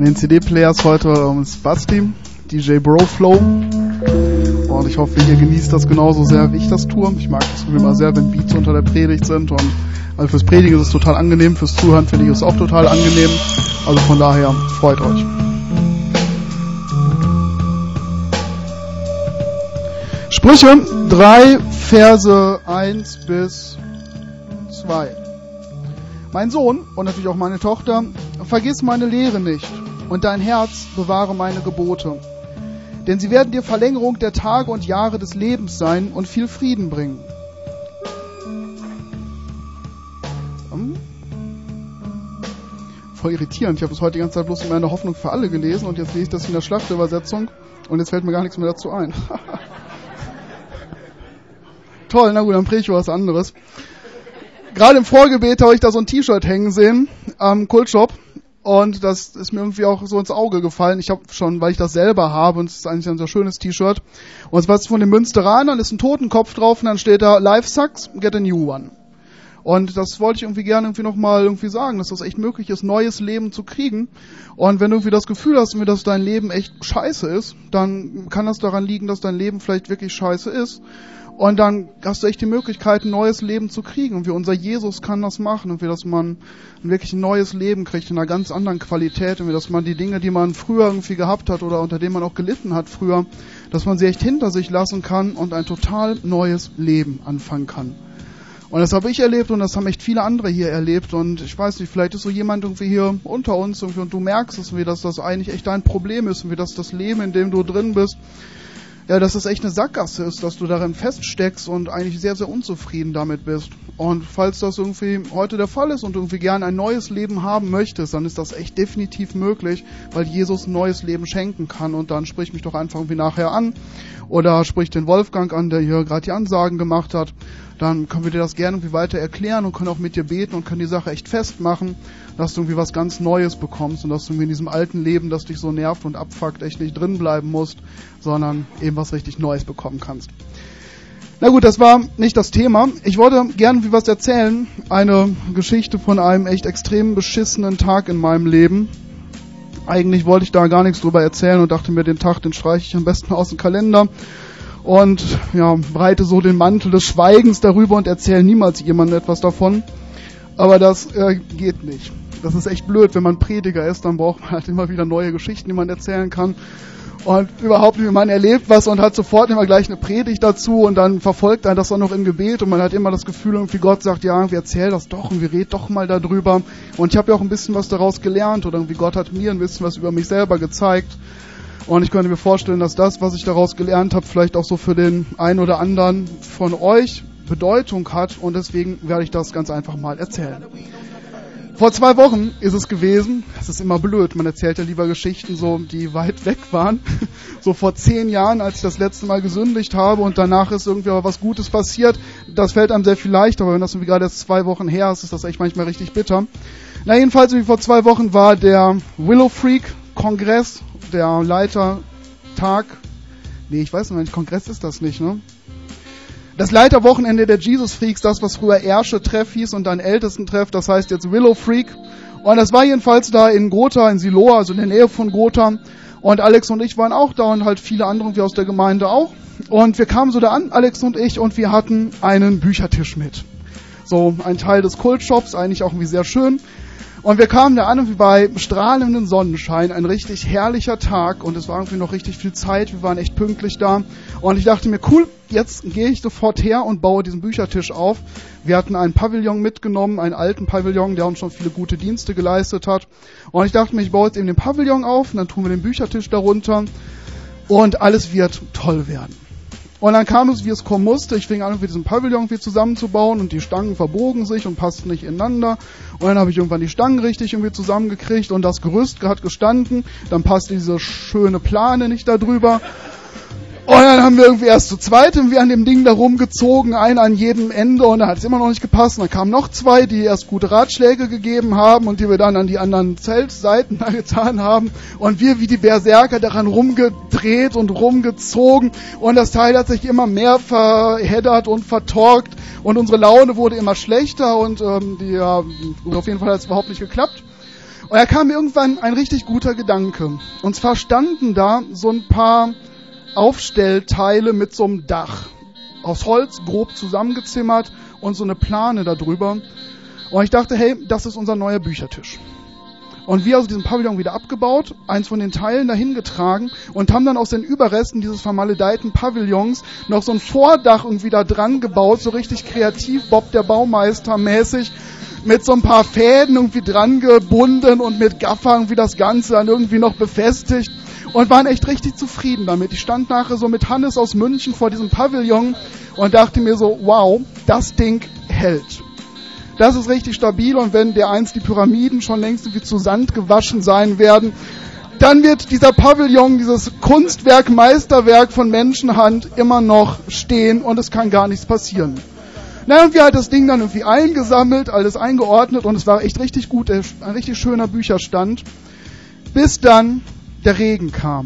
An den CD-Players heute ist Basti, DJ Bro Flow. Und ich hoffe, ihr genießt das genauso sehr, wie ich das tue. Ich mag das immer sehr, wenn Beats unter der Predigt sind. Und also fürs Predigen ist es total angenehm, fürs Zuhören finde ich es auch total angenehm. Also von daher, freut euch. Sprüche 3, Verse 1 bis 2. Mein Sohn und natürlich auch meine Tochter, vergiss meine Lehre nicht und dein Herz bewahre meine Gebote. Denn sie werden dir Verlängerung der Tage und Jahre des Lebens sein und viel Frieden bringen. Voll irritierend. Ich habe es heute die ganze Zeit bloß in meiner Hoffnung für alle gelesen und jetzt lese ich das in der Schlachtübersetzung und jetzt fällt mir gar nichts mehr dazu ein. Toll, na gut, dann predige ich was anderes. Gerade im Vorgebet habe ich da so ein T-Shirt hängen sehen am Kultshop und das ist mir irgendwie auch so ins Auge gefallen. Ich habe schon, weil ich das selber habe und es ist eigentlich ein sehr schönes T-Shirt und es war von den Münsteranern, ist ein Totenkopf drauf und dann steht da Life sucks, get a new one. Und das wollte ich irgendwie gerne nochmal sagen, dass das echt möglich ist, neues Leben zu kriegen. Und wenn du irgendwie das Gefühl hast, dass dein Leben echt scheiße ist, dann kann das daran liegen, dass dein Leben vielleicht wirklich scheiße ist. Und dann hast du echt die Möglichkeit, ein neues Leben zu kriegen. Und wie unser Jesus kann das machen. Und wie dass man wirklich ein neues Leben kriegt in einer ganz anderen Qualität. Und wie dass man die Dinge, die man früher irgendwie gehabt hat oder unter denen man auch gelitten hat früher, dass man sie echt hinter sich lassen kann und ein total neues Leben anfangen kann. Und das habe ich erlebt und das haben echt viele andere hier erlebt. Und ich weiß nicht, vielleicht ist so jemand irgendwie hier unter uns irgendwie und du merkst es, wie dass das eigentlich echt dein Problem ist und wie dass das Leben, in dem du drin bist, ja, dass es echt eine Sackgasse ist, dass du darin feststeckst und eigentlich sehr, sehr unzufrieden damit bist. Und falls das irgendwie heute der Fall ist und du irgendwie gerne ein neues Leben haben möchtest, dann ist das echt definitiv möglich, weil Jesus ein neues Leben schenken kann. Und dann sprich mich doch einfach irgendwie nachher an oder sprich den Wolfgang an, der hier gerade die Ansagen gemacht hat. Dann können wir dir das gerne irgendwie weiter erklären und können auch mit dir beten und können die Sache echt festmachen, dass du irgendwie was ganz Neues bekommst und dass du irgendwie in diesem alten Leben, das dich so nervt und abfuckt, echt nicht drin bleiben musst, sondern eben was richtig Neues bekommen kannst. Na gut, das war nicht das Thema. Ich wollte gerne irgendwie was erzählen. Eine Geschichte von einem echt extrem beschissenen Tag in meinem Leben. Eigentlich wollte ich da gar nichts drüber erzählen und dachte mir, den Tag, den streiche ich am besten aus dem Kalender. Und ja, breite so den Mantel des Schweigens darüber und erzähle niemals jemandem etwas davon. Aber das geht nicht. Das ist echt blöd, wenn man Prediger ist, dann braucht man halt immer wieder neue Geschichten, die man erzählen kann. Und überhaupt nicht, man erlebt was und hat sofort immer gleich eine Predigt dazu und dann verfolgt einen das auch noch im Gebet und man hat immer das Gefühl, irgendwie Gott sagt, ja, wir erzählen das doch und wir reden doch mal darüber. Und ich habe ja auch ein bisschen was daraus gelernt oder irgendwie Gott hat mir ein bisschen was über mich selber gezeigt. Und ich könnte mir vorstellen, dass das, was ich daraus gelernt habe, vielleicht auch so für den einen oder anderen von euch Bedeutung hat. Und deswegen werde ich das ganz einfach mal erzählen. Vor 2 Wochen ist es gewesen. Es ist immer blöd. Man erzählt ja lieber Geschichten, so, die weit weg waren. So vor 10 Jahren, als ich das letzte Mal gesündigt habe und danach ist irgendwie aber was Gutes passiert. Das fällt einem sehr viel leichter. Aber wenn das irgendwie gerade erst 2 Wochen her ist, ist das echt manchmal richtig bitter. Na, jedenfalls, wie vor 2 Wochen war der Willow Freak Kongress. Der Leitertag, ich weiß nicht, Kongress ist das nicht, ne? Das Leiterwochenende der Jesus Freaks, das, was früher Ersche-Treff hieß und dann Ältestentreff, das heißt jetzt Willow Freak. Und das war jedenfalls da in Gotha, in Siloa, also in der Nähe von Gotha. Und Alex und ich waren auch da und halt viele andere wie aus der Gemeinde auch. Und wir kamen so da an, Alex und ich, und wir hatten einen Büchertisch mit. So ein Teil des Kultshops, eigentlich auch irgendwie sehr schön. Und wir kamen da an und wie bei strahlendem Sonnenschein, ein richtig herrlicher Tag und es war irgendwie noch richtig viel Zeit, wir waren echt pünktlich da und ich dachte mir, cool, jetzt gehe ich sofort her und baue diesen Büchertisch auf. Wir hatten einen Pavillon mitgenommen, einen alten Pavillon, der uns schon viele gute Dienste geleistet hat und ich dachte mir, ich baue jetzt eben den Pavillon auf und dann tun wir den Büchertisch darunter und alles wird toll werden. Und dann kam es, wie es kommen musste. Ich fing an, diesen Pavillon zusammenzubauen und die Stangen verbogen sich und passten nicht ineinander. Und dann habe ich irgendwann die Stangen richtig zusammengekriegt und das Gerüst hat gestanden. Dann passte diese schöne Plane nicht da drüber. Und dann haben wir irgendwie erst zu zweit an dem Ding da rumgezogen, einer an jedem Ende und dann hat es immer noch nicht gepasst. Und dann kamen noch 2, die erst gute Ratschläge gegeben haben und die wir dann an die anderen Zeltseiten da getan haben. Und wir wie die Berserker daran rumgedreht und rumgezogen und das Teil hat sich immer mehr verheddert und vertorkt und unsere Laune wurde immer schlechter und auf jeden Fall hat es überhaupt nicht geklappt. Und da kam mir irgendwann ein richtig guter Gedanke. Und zwar standen da so ein paar Aufstellteile mit so einem Dach. Aus Holz, grob zusammengezimmert und so eine Plane da drüber. Und ich dachte, hey, das ist unser neuer Büchertisch. Und wir also diesen Pavillon wieder abgebaut, eins von den Teilen dahin getragen und haben dann aus den Überresten dieses vermaledeiten Pavillons noch so ein Vordach irgendwie da dran gebaut, so richtig kreativ, Bob der Baumeister mäßig, mit so ein paar Fäden irgendwie dran gebunden und mit Gaffer irgendwie das Ganze dann irgendwie noch befestigt und waren echt richtig zufrieden damit. Ich stand nachher so mit Hannes aus München vor diesem Pavillon und dachte mir so, wow, das Ding hält. Das ist richtig stabil und wenn dereinst die Pyramiden schon längst irgendwie zu Sand gewaschen sein werden, dann wird dieser Pavillon, dieses Kunstwerk, Meisterwerk von Menschenhand immer noch stehen und es kann gar nichts passieren. Na, und wir haben das Ding dann irgendwie eingesammelt, alles eingeordnet und es war echt richtig gut, ein richtig schöner Bücherstand, bis dann der Regen kam.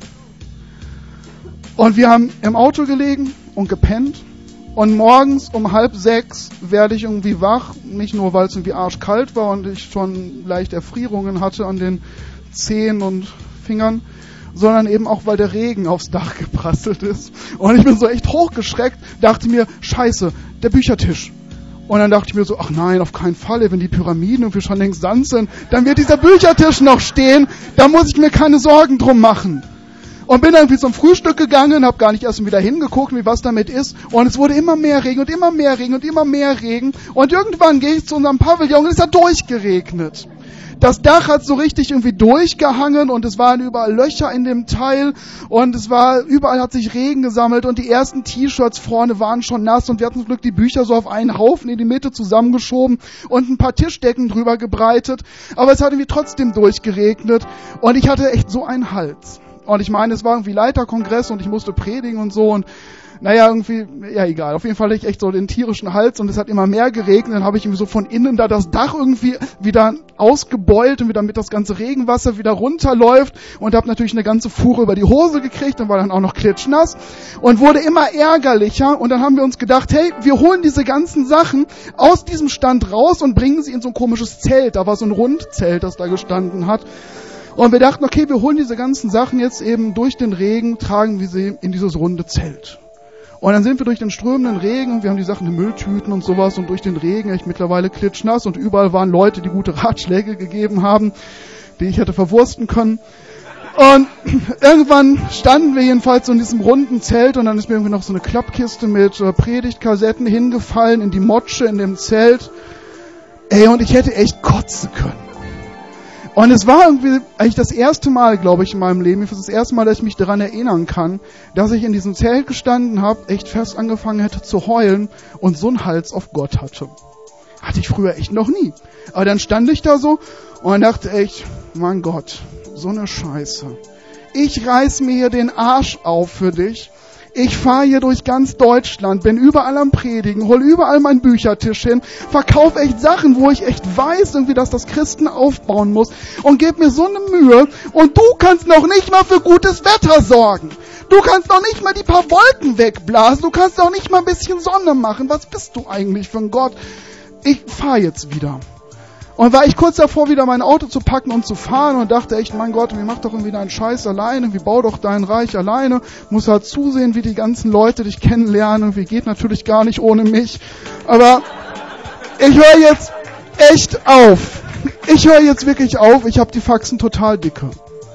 Und wir haben im Auto gelegen und gepennt. Und morgens um 5:30 werde ich irgendwie wach, nicht nur weil es irgendwie arschkalt war und ich schon leicht Erfrierungen hatte an den Zehen und Fingern, sondern eben auch, weil der Regen aufs Dach geprasselt ist. Und ich bin so echt hochgeschreckt, dachte mir, scheiße, der Büchertisch. Und dann dachte ich mir so, ach nein, auf keinen Fall, wenn die Pyramiden irgendwie schon längst Sand sind, dann wird dieser Büchertisch noch stehen, da muss ich mir keine Sorgen drum machen. Und bin irgendwie zum Frühstück gegangen, habe gar nicht erst wieder hingeguckt, wie was damit ist. Und es wurde immer mehr Regen und immer mehr Regen und immer mehr Regen. Und irgendwann gehe ich zu unserem Pavillon und es hat durchgeregnet. Das Dach hat so richtig irgendwie durchgehangen und es waren überall Löcher in dem Teil und überall hat sich Regen gesammelt und die ersten T-Shirts vorne waren schon nass und wir hatten zum Glück die Bücher so auf einen Haufen in die Mitte zusammengeschoben und ein paar Tischdecken drüber gebreitet. Aber es hat irgendwie trotzdem durchgeregnet und ich hatte echt so einen Hals. Und ich meine, es war irgendwie Leiterkongress und ich musste predigen und so und naja, irgendwie, ja egal. Auf jeden Fall hatte ich echt so den tierischen Hals und es hat immer mehr geregnet. Dann habe ich irgendwie so von innen da das Dach irgendwie wieder ausgebeult und wieder damit das ganze Regenwasser wieder runterläuft und habe natürlich eine ganze Fuhre über die Hose gekriegt und war dann auch noch klitschnass und wurde immer ärgerlicher und dann haben wir uns gedacht, hey, wir holen diese ganzen Sachen aus diesem Stand raus und bringen sie in so ein komisches Zelt. Da war so ein Rundzelt, das da gestanden hat. Und wir dachten, okay, wir holen diese ganzen Sachen jetzt eben durch den Regen, tragen wir sie in dieses runde Zelt. Und dann sind wir durch den strömenden Regen und wir haben die Sachen in Mülltüten und sowas und durch den Regen echt mittlerweile klitschnass und überall waren Leute, die gute Ratschläge gegeben haben, die ich hätte verwursten können. Und irgendwann standen wir jedenfalls so in diesem runden Zelt und dann ist mir irgendwie noch so eine Klappkiste mit Predigtkassetten hingefallen in die Motsche in dem Zelt. Ey, und ich hätte echt kotzen können. Und es war irgendwie eigentlich das erste Mal, glaube ich, in meinem Leben, das erste Mal, dass ich mich daran erinnern kann, dass ich in diesem Zelt gestanden habe, echt fest angefangen hätte zu heulen und so einen Hals auf Gott hatte. Hatte ich früher echt noch nie. Aber dann stand ich da so und dachte echt, mein Gott, so eine Scheiße. Ich reiß mir hier den Arsch auf für dich. Ich fahre hier durch ganz Deutschland, bin überall am Predigen, hol überall meinen Büchertisch hin, verkaufe echt Sachen, wo ich echt weiß, irgendwie, dass das Christen aufbauen muss und gebe mir so eine Mühe und du kannst noch nicht mal für gutes Wetter sorgen. Du kannst noch nicht mal die paar Wolken wegblasen, du kannst noch nicht mal ein bisschen Sonne machen. Was bist du eigentlich für ein Gott? Ich fahre jetzt wieder. Und war ich kurz davor, wieder mein Auto zu packen und zu fahren und dachte echt, mein Gott, wie mach doch irgendwie deinen Scheiß alleine, wie bau doch dein Reich alleine, muss halt zusehen, wie die ganzen Leute dich kennenlernen, wie geht natürlich gar nicht ohne mich. Aber ich höre jetzt echt auf. Ich höre jetzt wirklich auf, ich habe die Faxen total dicke.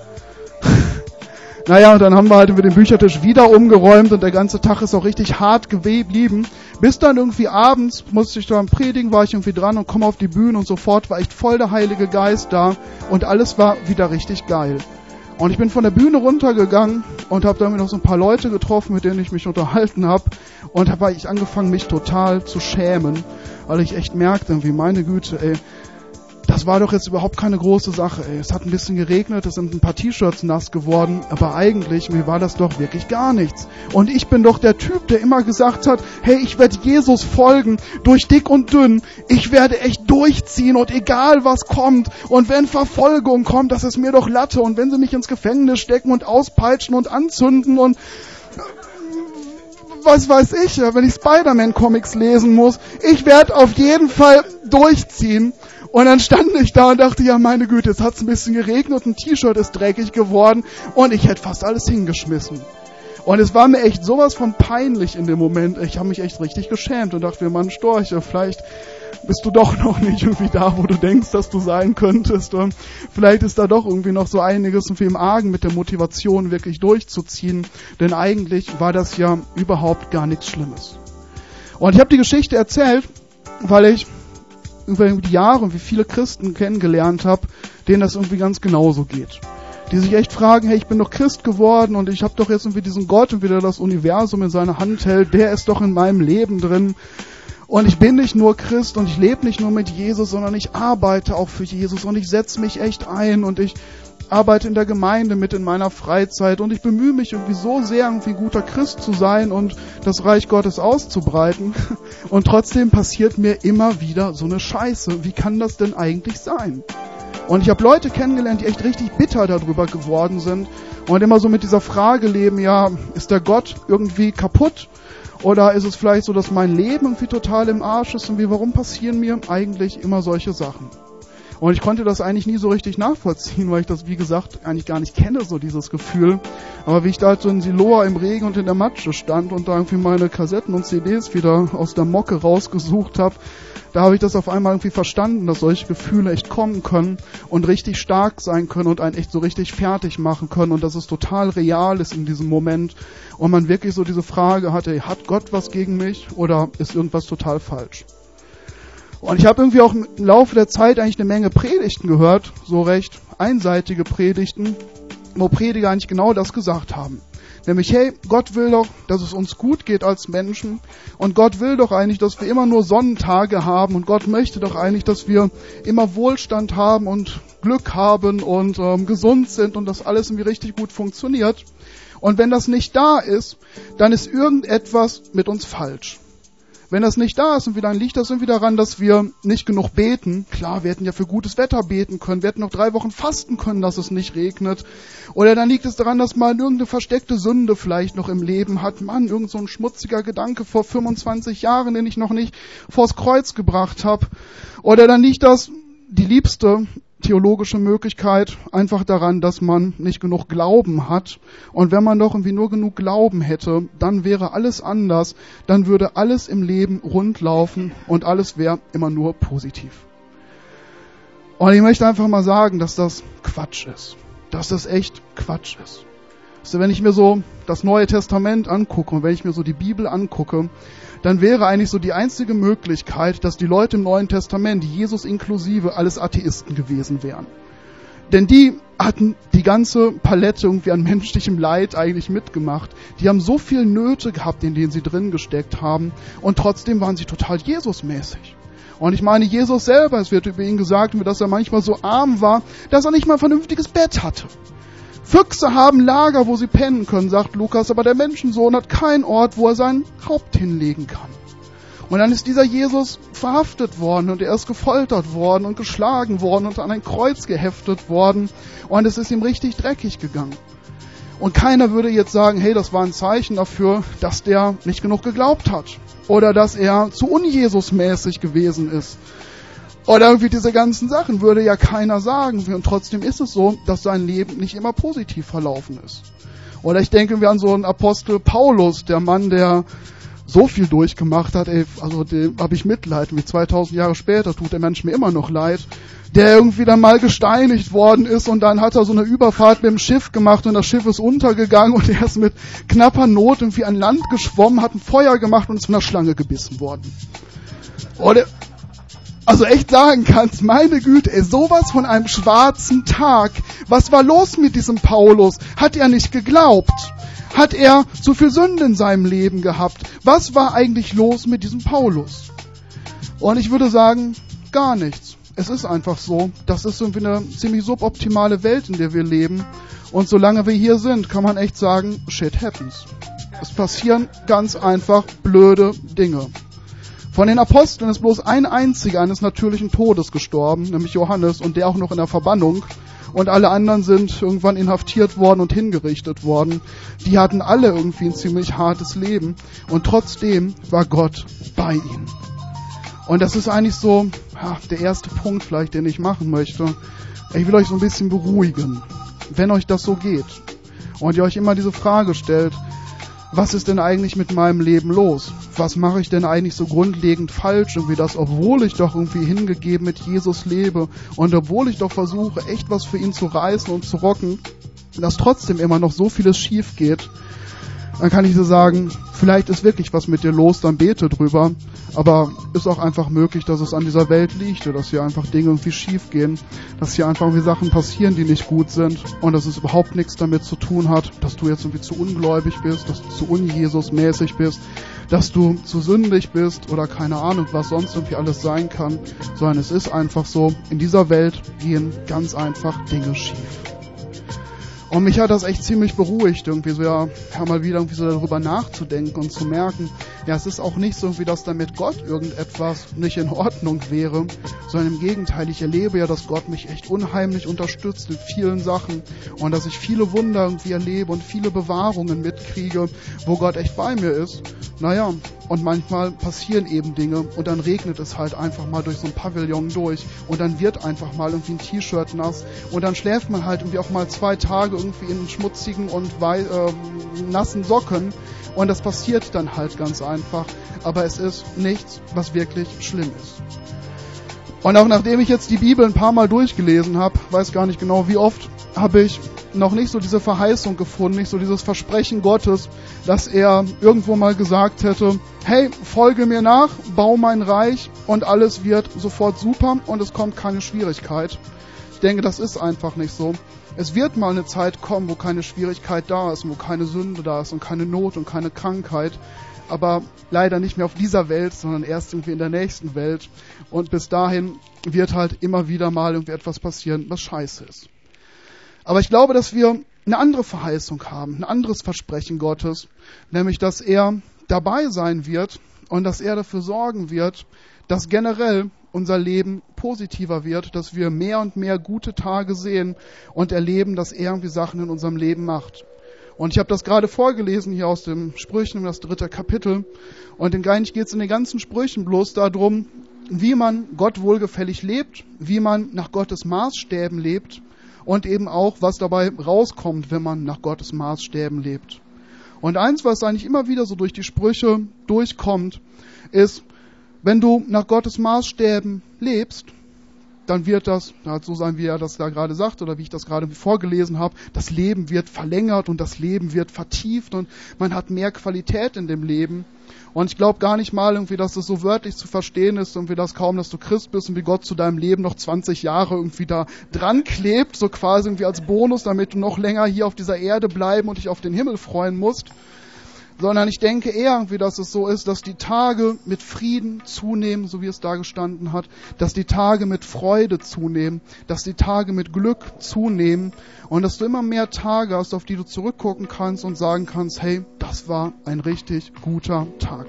Naja, und dann haben wir halt über den Büchertisch wieder umgeräumt und der ganze Tag ist auch richtig hart geblieben. Bis dann irgendwie abends, musste ich da predigen, war ich irgendwie dran und komme auf die Bühne und sofort war echt voll der Heilige Geist da und alles war wieder richtig geil. Und ich bin von der Bühne runtergegangen und habe damit noch so ein paar Leute getroffen, mit denen ich mich unterhalten habe und habe ich angefangen, mich total zu schämen, weil ich echt merkte, irgendwie, meine Güte, ey, das war doch jetzt überhaupt keine große Sache, ey. Es hat ein bisschen geregnet, es sind ein paar T-Shirts nass geworden, aber eigentlich, mir war das doch wirklich gar nichts. Und ich bin doch der Typ, der immer gesagt hat, hey, ich werde Jesus folgen, durch dick und dünn. Ich werde echt durchziehen und egal was kommt. Und wenn Verfolgung kommt, das ist mir doch Latte. Und wenn sie mich ins Gefängnis stecken und auspeitschen und anzünden und was weiß ich, wenn ich Spider-Man-Comics lesen muss, ich werde auf jeden Fall durchziehen. Und dann stand ich da und dachte, ja meine Güte, es hat ein bisschen geregnet und ein T-Shirt ist dreckig geworden und ich hätte fast alles hingeschmissen. Und es war mir echt sowas von peinlich in dem Moment. Ich habe mich echt richtig geschämt und dachte mir, Mann, Storche, vielleicht bist du doch noch nicht irgendwie da, wo du denkst, dass du sein könntest. Und vielleicht ist da doch irgendwie noch so einiges irgendwie im Argen mit der Motivation, wirklich durchzuziehen. Denn eigentlich war das ja überhaupt gar nichts Schlimmes. Und ich habe die Geschichte erzählt, weil ich über die Jahre und wie viele Christen kennengelernt habe, denen das irgendwie ganz genauso geht. Die sich echt fragen, hey, ich bin doch Christ geworden und ich habe doch jetzt irgendwie diesen Gott und wieder das Universum in seiner Hand hält, der ist doch in meinem Leben drin. Und ich bin nicht nur Christ und ich lebe nicht nur mit Jesus, sondern ich arbeite auch für Jesus und ich setze mich echt ein und ich arbeite in der Gemeinde mit in meiner Freizeit und ich bemühe mich irgendwie so sehr, irgendwie guter Christ zu sein und das Reich Gottes auszubreiten. Und trotzdem passiert mir immer wieder so eine Scheiße. Wie kann das denn eigentlich sein? Und ich habe Leute kennengelernt, die echt richtig bitter darüber geworden sind und immer so mit dieser Frage leben, ja, ist der Gott irgendwie kaputt? Oder ist es vielleicht so, dass mein Leben irgendwie total im Arsch ist und warum passieren mir eigentlich immer solche Sachen? Und ich konnte das eigentlich nie so richtig nachvollziehen, weil ich das, wie gesagt, eigentlich gar nicht kenne, so dieses Gefühl. Aber wie ich da halt so in Siloa im Regen und in der Matsche stand und da irgendwie meine Kassetten und CDs wieder aus der Mocke rausgesucht habe, da habe ich das auf einmal irgendwie verstanden, dass solche Gefühle echt kommen können und richtig stark sein können und einen echt so richtig fertig machen können und dass es total real ist in diesem Moment und man wirklich so diese Frage hat, ey, hat Gott was gegen mich oder ist irgendwas total falsch? Und ich habe irgendwie auch im Laufe der Zeit eigentlich eine Menge Predigten gehört, so recht einseitige Predigten, wo Prediger eigentlich genau das gesagt haben. Nämlich, hey, Gott will doch, dass es uns gut geht als Menschen und Gott will doch eigentlich, dass wir immer nur Sonnentage haben und Gott möchte doch eigentlich, dass wir immer Wohlstand haben und Glück haben und gesund sind und das alles irgendwie richtig gut funktioniert. Und wenn das nicht da ist, dann ist irgendetwas mit uns falsch. Wenn das nicht da ist, dann liegt das irgendwie daran, dass wir nicht genug beten. Klar, wir hätten ja für gutes Wetter beten können. Wir hätten noch 3 Wochen fasten können, dass es nicht regnet. Oder dann liegt es daran, dass man irgendeine versteckte Sünde vielleicht noch im Leben hat. Mann, irgend so ein schmutziger Gedanke vor 25 Jahren, den ich noch nicht vors Kreuz gebracht habe. Oder dann liegt das, die liebste theologische Möglichkeit, einfach daran, dass man nicht genug Glauben hat. Und wenn man doch irgendwie nur genug Glauben hätte, dann wäre alles anders. Dann würde alles im Leben rund laufen und alles wäre immer nur positiv. Und ich möchte einfach mal sagen, dass das Quatsch ist. Dass das echt Quatsch ist. Also wenn ich mir so das Neue Testament angucke und wenn ich mir so die Bibel angucke, dann wäre eigentlich so die einzige Möglichkeit, dass die Leute im Neuen Testament, Jesus inklusive, alles Atheisten gewesen wären. Denn die hatten die ganze Palette irgendwie an menschlichem Leid eigentlich mitgemacht. Die haben so viel Nöte gehabt, in denen sie drin gesteckt haben und trotzdem waren sie total Jesusmäßig. Und ich meine, Jesus selber, es wird über ihn gesagt, dass er manchmal so arm war, dass er nicht mal ein vernünftiges Bett hatte. Füchse haben Lager, wo sie pennen können, sagt Lukas, aber der Menschensohn hat keinen Ort, wo er sein Haupt hinlegen kann. Und dann ist dieser Jesus verhaftet worden und er ist gefoltert worden und geschlagen worden und an ein Kreuz geheftet worden und es ist ihm richtig dreckig gegangen. Und keiner würde jetzt sagen, hey, das war ein Zeichen dafür, dass der nicht genug geglaubt hat oder dass er zu unjesusmäßig gewesen ist. Oder irgendwie diese ganzen Sachen würde ja keiner sagen. Und trotzdem ist es so, dass sein Leben nicht immer positiv verlaufen ist. Oder ich denke wir an so einen Apostel Paulus, der Mann, der so viel durchgemacht hat, also dem habe ich Mitleid. Wie 2000 Jahre später tut der Mensch mir immer noch leid. Der irgendwie dann mal gesteinigt worden ist und dann hat er so eine Überfahrt mit dem Schiff gemacht und das Schiff ist untergegangen und er ist mit knapper Not irgendwie an Land geschwommen, hat ein Feuer gemacht und ist von einer Schlange gebissen worden. Oder also echt sagen kannst, meine Güte, sowas von einem schwarzen Tag. Was war los mit diesem Paulus? Hat er nicht geglaubt? Hat er zu viel Sünde in seinem Leben gehabt? Was war eigentlich los mit diesem Paulus? Und ich würde sagen, gar nichts. Es ist einfach so, das ist irgendwie eine ziemlich suboptimale Welt, in der wir leben. Und solange wir hier sind, kann man echt sagen, shit happens. Es passieren ganz einfach blöde Dinge. Von den Aposteln ist bloß ein einziger eines natürlichen Todes gestorben, nämlich Johannes, und der auch noch in der Verbannung. Und alle anderen sind irgendwann inhaftiert worden und hingerichtet worden. Die hatten alle irgendwie ein ziemlich hartes Leben. Und trotzdem war Gott bei ihnen. Und das ist eigentlich so der erste Punkt vielleicht, den ich machen möchte. Ich will euch so ein bisschen beruhigen, wenn euch das so geht und ihr euch immer diese Frage stellt, was ist denn eigentlich mit meinem Leben los? Was mache ich denn eigentlich so grundlegend falsch? Irgendwie das, obwohl ich doch irgendwie hingegeben mit Jesus lebe und obwohl ich doch versuche, echt was für ihn zu reißen und zu rocken, dass trotzdem immer noch so vieles schief geht, dann kann ich dir sagen, vielleicht ist wirklich was mit dir los, dann bete drüber. Aber ist auch einfach möglich, dass es an dieser Welt liegt, dass hier einfach Dinge irgendwie schief gehen, dass hier einfach irgendwie Sachen passieren, die nicht gut sind und dass es überhaupt nichts damit zu tun hat, dass du jetzt irgendwie zu ungläubig bist, dass du zu un-Jesus-mäßig bist, dass du zu sündig bist oder keine Ahnung, was sonst irgendwie alles sein kann, sondern es ist einfach so, in dieser Welt gehen ganz einfach Dinge schief. Und mich hat das echt ziemlich beruhigt, irgendwie so, mal wieder irgendwie so darüber nachzudenken und zu merken, es ist auch nicht so irgendwie, dass da mit Gott irgendetwas nicht in Ordnung wäre, sondern im Gegenteil, ich erlebe ja, dass Gott mich echt unheimlich unterstützt in vielen Sachen und dass ich viele Wunder irgendwie erlebe und viele Bewahrungen mitkriege, wo Gott echt bei mir ist. Und manchmal passieren eben Dinge und dann regnet es halt einfach mal durch so ein Pavillon durch und dann wird einfach mal irgendwie ein T-Shirt nass und dann schläft man halt irgendwie auch mal 2 Tage irgendwie in schmutzigen und nassen Socken und das passiert dann halt ganz einfach, aber es ist nichts, was wirklich schlimm ist. Und auch nachdem ich jetzt die Bibel ein paar Mal durchgelesen habe, weiß gar nicht genau wie oft, habe ich noch nicht so diese Verheißung gefunden, nicht so dieses Versprechen Gottes, dass er irgendwo mal gesagt hätte, hey, folge mir nach, bau mein Reich und alles wird sofort super und es kommt keine Schwierigkeit. Ich denke, das ist einfach nicht so. Es wird mal eine Zeit kommen, wo keine Schwierigkeit da ist, wo keine Sünde da ist und keine Not und keine Krankheit. Aber leider nicht mehr auf dieser Welt, sondern erst irgendwie in der nächsten Welt. Und bis dahin wird halt immer wieder mal irgendwie etwas passieren, was scheiße ist. Aber ich glaube, dass wir eine andere Verheißung haben, ein anderes Versprechen Gottes, nämlich, dass er dabei sein wird und dass er dafür sorgen wird, dass generell unser Leben positiver wird, dass wir mehr und mehr gute Tage sehen und erleben, dass er irgendwie Sachen in unserem Leben macht. Und ich habe das gerade vorgelesen hier aus dem Sprüchen, das 3. Kapitel. Und eigentlich geht es in den ganzen Sprüchen bloß darum, wie man Gott wohlgefällig lebt, wie man nach Gottes Maßstäben lebt und eben auch, was dabei rauskommt, wenn man nach Gottes Maßstäben lebt. Und eins, was eigentlich immer wieder so durch die Sprüche durchkommt, ist, wenn du nach Gottes Maßstäben lebst, dann wird das so sein, wie er das da gerade sagt oder wie ich das gerade vorgelesen habe, das Leben wird verlängert und das Leben wird vertieft und man hat mehr Qualität in dem Leben. Und ich glaube gar nicht mal irgendwie, dass es so wörtlich zu verstehen ist, irgendwie das kaum, dass du Christ bist und wie Gott zu deinem Leben noch 20 Jahre irgendwie da dran klebt, so quasi irgendwie als Bonus, damit du noch länger hier auf dieser Erde bleiben und dich auf den Himmel freuen musst. Sondern ich denke eher irgendwie, dass es so ist, dass die Tage mit Frieden zunehmen, so wie es da gestanden hat, dass die Tage mit Freude zunehmen, dass die Tage mit Glück zunehmen und dass du immer mehr Tage hast, auf die du zurückgucken kannst und sagen kannst, hey, das war ein richtig guter Tag.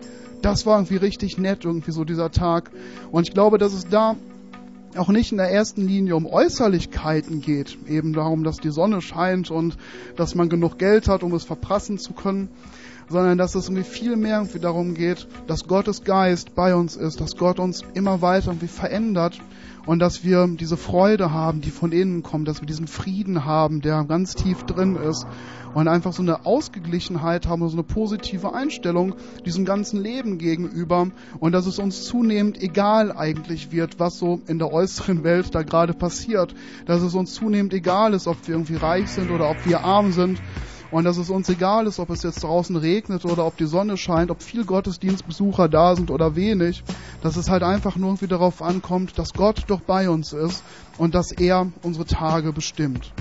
Das war irgendwie richtig nett, irgendwie so dieser Tag. Und ich glaube, dass es da auch nicht in der ersten Linie um Äußerlichkeiten geht, eben darum, dass die Sonne scheint und dass man genug Geld hat, um es verprassen zu können, sondern dass es irgendwie viel mehr irgendwie darum geht, dass Gottes Geist bei uns ist, dass Gott uns immer weiter irgendwie verändert und dass wir diese Freude haben, die von innen kommt, dass wir diesen Frieden haben, der ganz tief drin ist und einfach so eine Ausgeglichenheit haben, so eine positive Einstellung diesem ganzen Leben gegenüber und dass es uns zunehmend egal eigentlich wird, was so in der äußeren Welt da gerade passiert, dass es uns zunehmend egal ist, ob wir irgendwie reich sind oder ob wir arm sind, und dass es uns egal ist, ob es jetzt draußen regnet oder ob die Sonne scheint, ob viel Gottesdienstbesucher da sind oder wenig, dass es halt einfach nur irgendwie darauf ankommt, dass Gott doch bei uns ist und dass er unsere Tage bestimmt.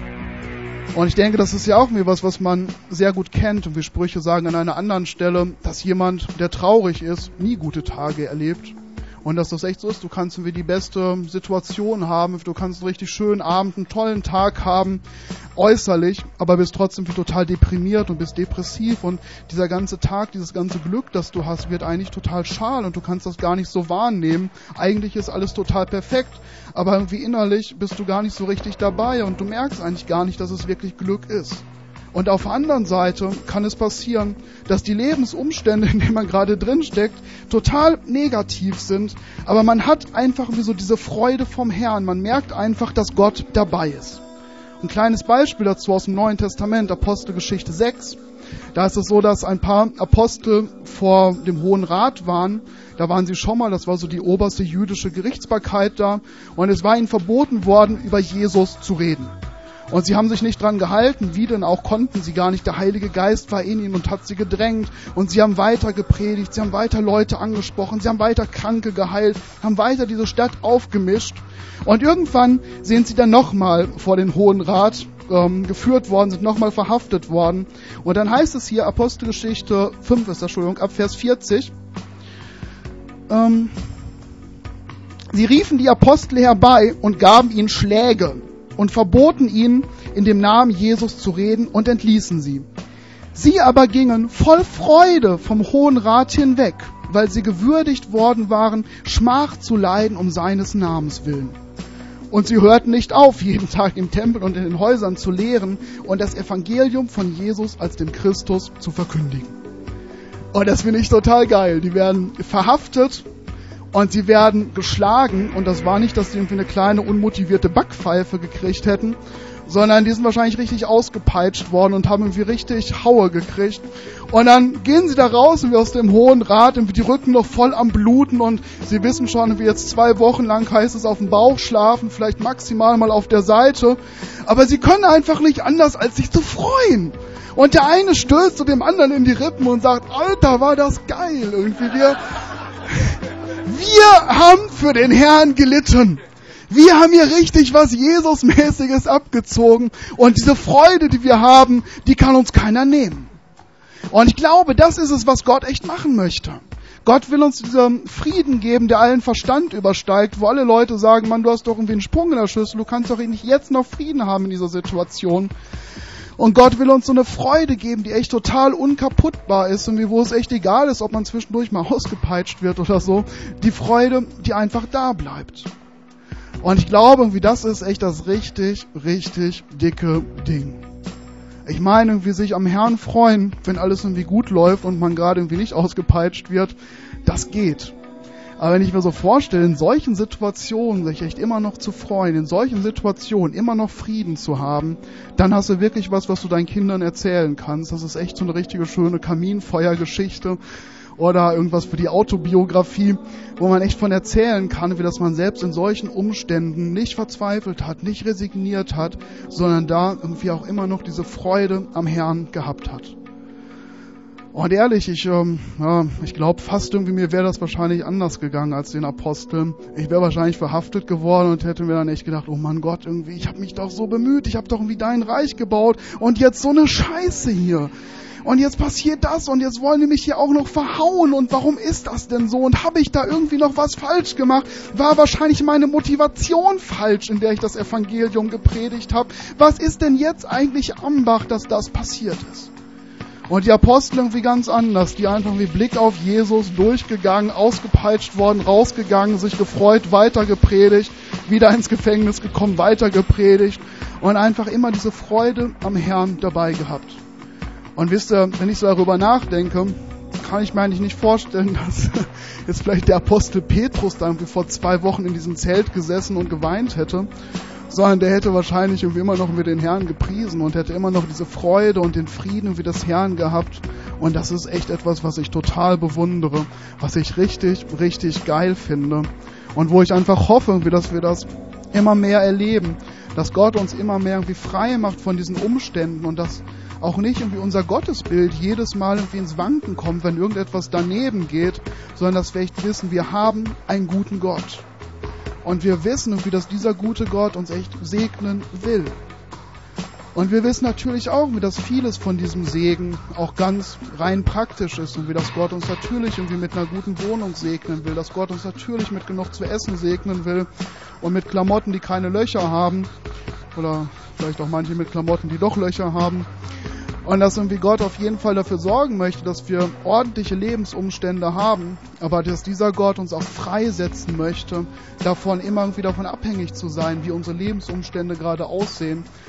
Und ich denke, das ist ja auch was man sehr gut kennt und wie Sprüche sagen an einer anderen Stelle, dass jemand, der traurig ist, nie gute Tage erlebt. Und dass das echt so ist, du kannst irgendwie die beste Situation haben, du kannst einen richtig schönen Abend, einen tollen Tag haben, äußerlich, aber bist trotzdem total deprimiert und bist depressiv und dieser ganze Tag, dieses ganze Glück, das du hast, wird eigentlich total schal und du kannst das gar nicht so wahrnehmen. Eigentlich ist alles total perfekt, aber irgendwie innerlich bist du gar nicht so richtig dabei und du merkst eigentlich gar nicht, dass es wirklich Glück ist. Und auf der anderen Seite kann es passieren, dass die Lebensumstände, in denen man gerade drin steckt, total negativ sind. Aber man hat einfach wie so diese Freude vom Herrn. Man merkt einfach, dass Gott dabei ist. Ein kleines Beispiel dazu aus dem Neuen Testament, Apostelgeschichte 6. Da ist es so, dass ein paar Apostel vor dem Hohen Rat waren. Da waren sie schon mal, das war so die oberste jüdische Gerichtsbarkeit da. Und es war ihnen verboten worden, über Jesus zu reden. Und sie haben sich nicht dran gehalten, wie denn auch konnten sie gar nicht. Der Heilige Geist war in ihnen und hat sie gedrängt. Und sie haben weiter gepredigt, sie haben weiter Leute angesprochen, sie haben weiter Kranke geheilt, haben weiter diese Stadt aufgemischt. Und irgendwann sind sie dann nochmal vor den Hohen Rat geführt worden, sind nochmal verhaftet worden. Und dann heißt es hier, Apostelgeschichte 5 ist das, ab Vers 40. Sie riefen die Apostel herbei und gaben ihnen Schläge und verboten ihnen, in dem Namen Jesus zu reden, und entließen sie. Sie aber gingen voll Freude vom Hohen Rat hinweg, weil sie gewürdigt worden waren, Schmach zu leiden um seines Namens willen. Und sie hörten nicht auf, jeden Tag im Tempel und in den Häusern zu lehren und das Evangelium von Jesus als dem Christus zu verkündigen. Und das finde ich total geil. Die werden verhaftet und sie werden geschlagen. Und das war nicht, dass sie irgendwie eine kleine unmotivierte Backpfeife gekriegt hätten, sondern die sind wahrscheinlich richtig ausgepeitscht worden und haben irgendwie richtig Haue gekriegt. Und dann gehen sie da raus, irgendwie aus dem Hohen Rat, irgendwie die Rücken noch voll am Bluten, und sie wissen schon, wie jetzt 2 Wochen lang heißt es auf dem Bauch schlafen, vielleicht maximal mal auf der Seite. Aber sie können einfach nicht anders, als sich zu freuen. Und der eine stößt zu dem anderen in die Rippen und sagt, Alter, war das geil. Irgendwie wir haben für den Herrn gelitten. Wir haben hier richtig was Jesus-mäßiges abgezogen, und diese Freude, die wir haben, die kann uns keiner nehmen. Und ich glaube, das ist es, was Gott echt machen möchte. Gott will uns diesen Frieden geben, der allen Verstand übersteigt, wo alle Leute sagen, Mann, du hast doch irgendwie einen Sprung in der Schüssel, du kannst doch nicht jetzt noch Frieden haben in dieser Situation. Und Gott will uns so eine Freude geben, die echt total unkaputtbar ist, und wo es echt egal ist, ob man zwischendurch mal ausgepeitscht wird oder so. Die Freude, die einfach da bleibt. Und ich glaube, irgendwie das ist echt das richtig, richtig dicke Ding. Ich meine, irgendwie sich am Herrn freuen, wenn alles irgendwie gut läuft und man gerade irgendwie nicht ausgepeitscht wird, das geht. Aber wenn ich mir so vorstelle, in solchen Situationen sich echt immer noch zu freuen, in solchen Situationen immer noch Frieden zu haben, dann hast du wirklich was du deinen Kindern erzählen kannst. Das ist echt so eine richtige schöne Kaminfeuergeschichte oder irgendwas für die Autobiografie, wo man echt von erzählen kann, wie dass man selbst in solchen Umständen nicht verzweifelt hat, nicht resigniert hat, sondern da irgendwie auch immer noch diese Freude am Herrn gehabt hat. Und ehrlich, ich glaube fast irgendwie, mir wäre das wahrscheinlich anders gegangen als den Aposteln. Ich wäre wahrscheinlich verhaftet geworden und hätte mir dann echt gedacht, oh Mann Gott, irgendwie, ich habe mich doch so bemüht, ich habe doch irgendwie dein Reich gebaut und jetzt so eine Scheiße hier. Und jetzt passiert das und jetzt wollen die mich hier auch noch verhauen, und warum ist das denn so? Und habe ich da irgendwie noch was falsch gemacht? War wahrscheinlich meine Motivation falsch, in der ich das Evangelium gepredigt habe? Was ist denn jetzt eigentlich Ambach, dass das passiert ist? Und die Apostel irgendwie ganz anders, die einfach wie Blick auf Jesus durchgegangen, ausgepeitscht worden, rausgegangen, sich gefreut, weiter gepredigt, wieder ins Gefängnis gekommen, weiter gepredigt und einfach immer diese Freude am Herrn dabei gehabt. Und wisst ihr, wenn ich so darüber nachdenke, kann ich mir eigentlich nicht vorstellen, dass jetzt vielleicht der Apostel Petrus da irgendwie vor 2 Wochen in diesem Zelt gesessen und geweint hätte, sondern der hätte wahrscheinlich irgendwie immer noch mit den Herrn gepriesen und hätte immer noch diese Freude und den Frieden wie des Herrn gehabt. Und das ist echt etwas, was ich total bewundere, was ich richtig, richtig geil finde. Und wo ich einfach hoffe, dass wir das immer mehr erleben, dass Gott uns immer mehr irgendwie frei macht von diesen Umständen und dass auch nicht irgendwie unser Gottesbild jedes Mal irgendwie ins Wanken kommt, wenn irgendetwas daneben geht, sondern dass wir echt wissen, wir haben einen guten Gott. Und wir wissen irgendwie, dass dieser gute Gott uns echt segnen will. Und wir wissen natürlich auch, wie das vieles von diesem Segen auch ganz rein praktisch ist und wie das Gott uns natürlich irgendwie mit einer guten Wohnung segnen will, dass Gott uns natürlich mit genug zu essen segnen will und mit Klamotten, die keine Löcher haben, oder vielleicht auch manche mit Klamotten, die doch Löcher haben. Und dass irgendwie Gott auf jeden Fall dafür sorgen möchte, dass wir ordentliche Lebensumstände haben, aber dass dieser Gott uns auch freisetzen möchte, davon immer irgendwie davon abhängig zu sein, wie unsere Lebensumstände gerade aussehen,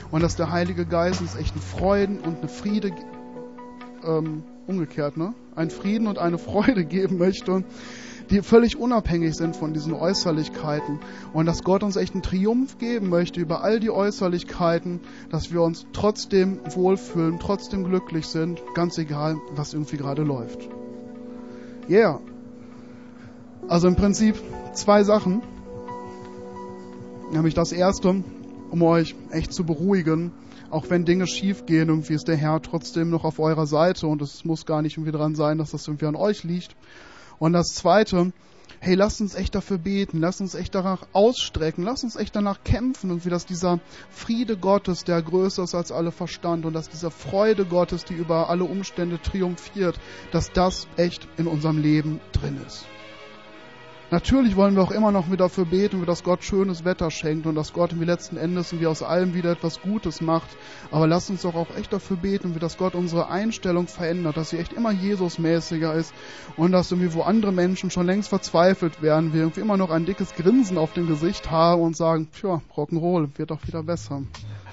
Und dass der Heilige Geist uns echt einen Freuden und eine Friede, umgekehrt, ne? Einen Frieden und eine Freude geben möchte, die völlig unabhängig sind von diesen Äußerlichkeiten. Und dass Gott uns echt einen Triumph geben möchte über all die Äußerlichkeiten, dass wir uns trotzdem wohlfühlen, trotzdem glücklich sind, ganz egal, was irgendwie gerade läuft. Yeah. Also im Prinzip 2 Sachen. Nämlich das erste, um euch echt zu beruhigen, auch wenn Dinge schief gehen, irgendwie ist der Herr trotzdem noch auf eurer Seite und es muss gar nicht irgendwie dran sein, dass das irgendwie an euch liegt. Und das zweite, hey, lasst uns echt dafür beten, lasst uns echt danach ausstrecken, lasst uns echt danach kämpfen, irgendwie, dass dieser Friede Gottes, der größer ist als alle Verstand und dass diese Freude Gottes, die über alle Umstände triumphiert, dass das echt in unserem Leben drin ist. Natürlich wollen wir auch immer noch mit dafür beten, dass Gott schönes Wetter schenkt und dass Gott irgendwie letzten Endes irgendwie aus allem wieder etwas Gutes macht. Aber lasst uns doch auch echt dafür beten, dass Gott unsere Einstellung verändert, dass sie echt immer Jesusmäßiger ist und dass irgendwie, wo andere Menschen schon längst verzweifelt werden, wir irgendwie immer noch ein dickes Grinsen auf dem Gesicht haben und sagen, tja, Rock'n'Roll, wird doch wieder besser.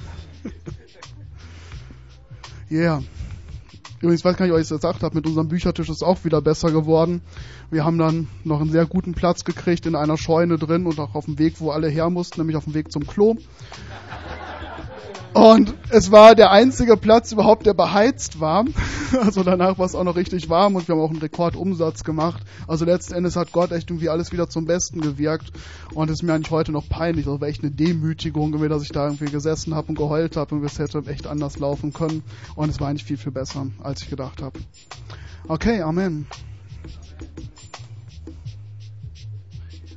Yeah. Übrigens, ich weiß gar nicht, ob ich es gesagt habe, mit unserem Büchertisch ist es auch wieder besser geworden. Wir haben dann noch einen sehr guten Platz gekriegt in einer Scheune drin und auch auf dem Weg, wo alle her mussten, nämlich auf dem Weg zum Klo. Und es war der einzige Platz überhaupt, der beheizt war. Also danach war es auch noch richtig warm und wir haben auch einen Rekordumsatz gemacht. Also letzten Endes hat Gott echt irgendwie alles wieder zum Besten gewirkt. Und es ist mir eigentlich heute noch peinlich. Das war echt eine Demütigung, dass ich da irgendwie gesessen habe und geheult habe und es hätte echt anders laufen können. Und es war eigentlich viel, viel besser, als ich gedacht habe. Okay, Amen.